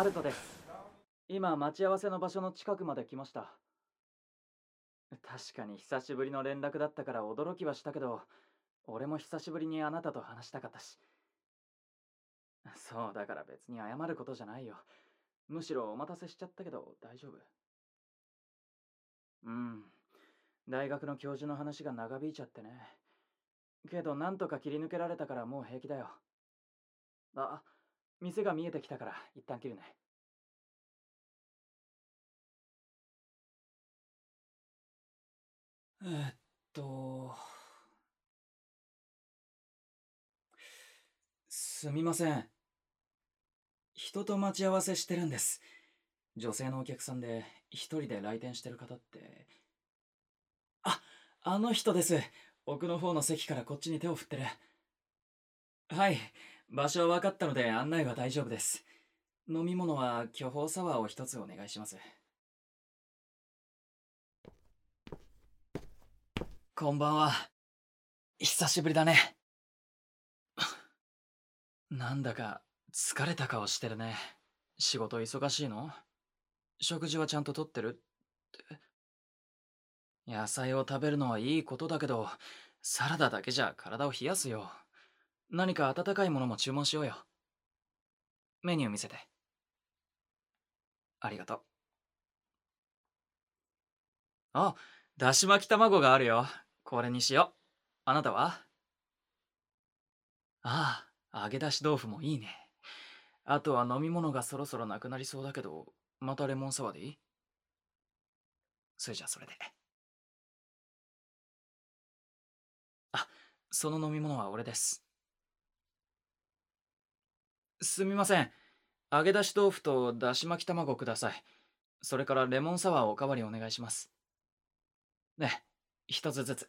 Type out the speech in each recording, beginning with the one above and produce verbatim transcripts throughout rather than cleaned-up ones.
ルトです。今、待ち合わせの場所の近くまで来ました。確かに久しぶりの連絡だったから驚きはしたけど、俺も久しぶりにあなたと話したかったし。そう、だから別に謝ることじゃないよ。むしろお待たせしちゃったけど大丈夫？うん。大学の教授の話が長引いちゃってね。けどなんとか切り抜けられたからもう平気だよ。あ、店が見えてきたから一旦切るね。えーっと、すみません。人と待ち合わせしてるんです。女性のお客さんで一人で来店してる方って。あ、あの人です。奥の方の席からこっちに手を振ってる。はい、場所は分かったので案内は大丈夫です。飲み物は巨峰サワーを一つお願いします。こんばんは。久しぶりだね。なんだか疲れた顔してるね。仕事忙しいの？食事はちゃんととってる？野菜を食べるのはいいことだけど、サラダだけじゃ体を冷やすよ。何か温かいものも注文しようよ。メニュー見せて。ありがとう。あ、だし巻き卵があるよ。これにしよう。あなたは？ああ、揚げ出し豆腐もいいね。あとは飲み物がそろそろなくなりそうだけど、またレモンサワーでいい？それじゃそれで。あ、その飲み物は俺です。すみません。揚げ出し豆腐とだし巻き卵ください。それからレモンサワーおかわりお願いします。ね、一つずつ。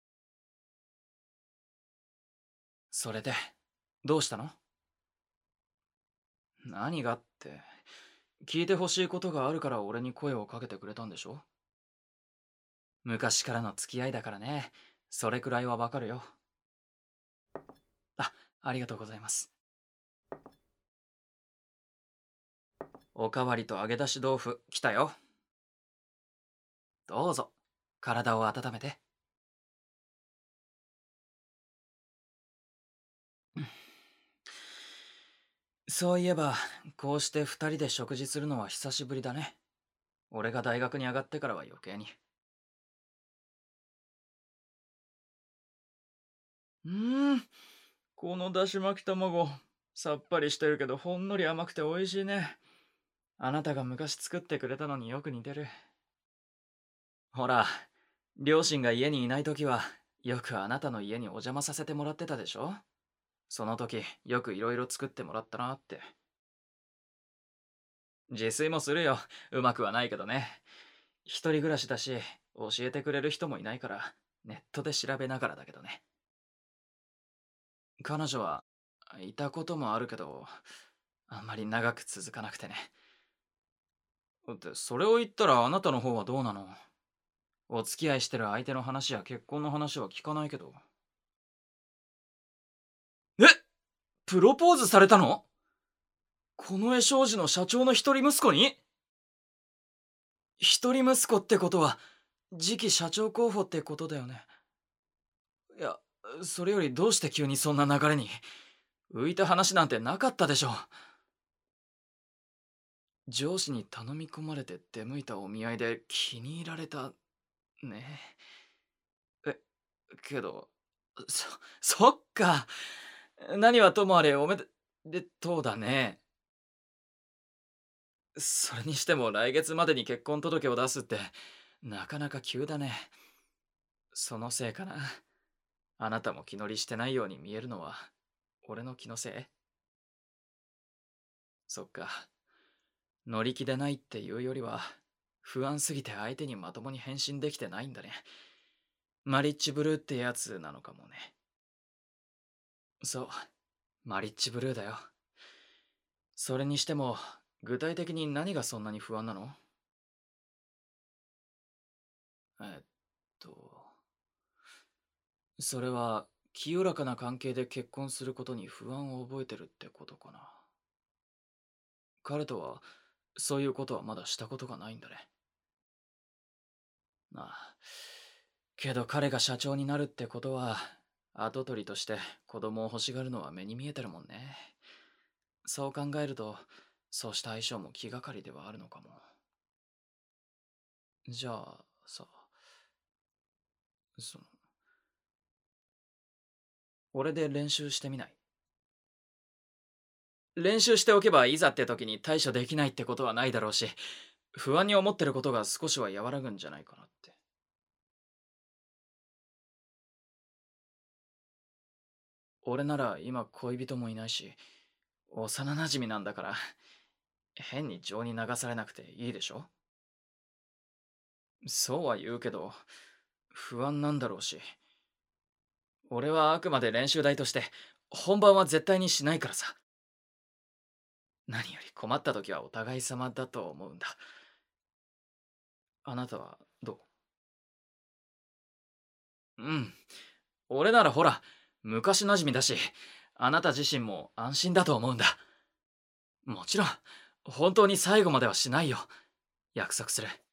それで、どうしたの？何がって、聞いてほしいことがあるから俺に声をかけてくれたんでしょ？昔からの付き合いだからね。それくらいはわかるよ。あ、ありがとうございます。おかわりと揚げ出し豆腐、来たよ。どうぞ、体を温めて。そういえば、こうして二人で食事するのは久しぶりだね。俺が大学に上がってからは余計に。うーん、このだし巻き卵、さっぱりしてるけどほんのり甘くて美味しいね。あなたが昔作ってくれたのによく似てる。ほら、両親が家にいないときは、よくあなたの家にお邪魔させてもらってたでしょ？その時、よくいろいろ作ってもらったなって。自炊もするよ。うまくはないけどね。一人暮らしだし、教えてくれる人もいないから、ネットで調べながらだけどね。彼女はいたこともあるけど、あんまり長く続かなくてね。だって、それを言ったらあなたの方はどうなの？お付き合いしてる相手の話や結婚の話は聞かないけど。え、プロポーズされたの？この江商事の社長の一人息子に？一人息子ってことは、次期社長候補ってことだよね。いや、それよりどうして急にそんな流れに？浮いた話なんてなかったでしょ。上司に頼み込まれて出向いたお見合いで気に入られた。ね。え、けど、そ、そっか。何はともあれおめで、でとうだね。それにしても来月までに結婚届を出すって、なかなか急だね。そのせいかな。あなたも気乗りしてないように見えるのは、俺の気のせい？そっか。乗り気でないっていうよりは、不安すぎて相手にまともに返信できてないんだね。マリッジブルーってやつなのかもね。そう、マリッジブルーだよ。それにしても、具体的に何がそんなに不安なの？えっと、それは、清らかな関係で結婚することに不安を覚えてるってことかな。 彼とはそういうことはまだしたことがないんだね。ああ。けど彼が社長になるってことは、跡取りとして子供を欲しがるのは目に見えてるもんね。そう考えると、そうした相性も気がかりではあるのかも。じゃあさ、その、俺で練習してみない？練習しておけばいざって時に対処できないってことはないだろうし、不安に思ってることが少しは和らぐんじゃないかなって。俺なら今恋人もいないし、幼馴染なんだから、変に情に流されなくていいでしょ？そうは言うけど、不安なんだろうし、俺はあくまで練習台として、本番は絶対にしないからさ。何より困った時はお互い様だと思うんだ。あなたはどう？うん。俺ならほら、昔馴染みだし、あなた自身も安心だと思うんだ。もちろん、本当に最後まではしないよ。約束する。